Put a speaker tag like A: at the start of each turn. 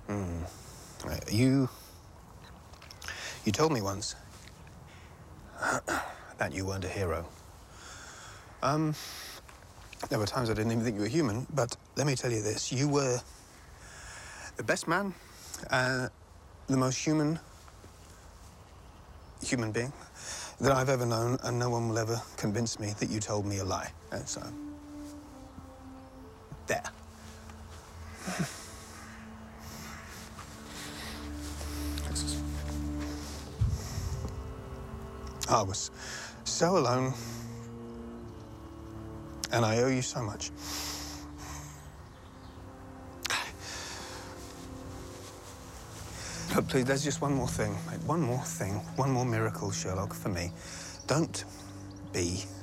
A: You told me once that you weren't a hero. There were times I didn't even think you were human, but let me tell you this. You were the best man, the most human being that I've ever known, and no one will ever convince me that you told me a lie. And so, there. I was so alone, and I owe you so much. But please, there's just one more thing, mate. One more thing, one more miracle, Sherlock, for me. Don't be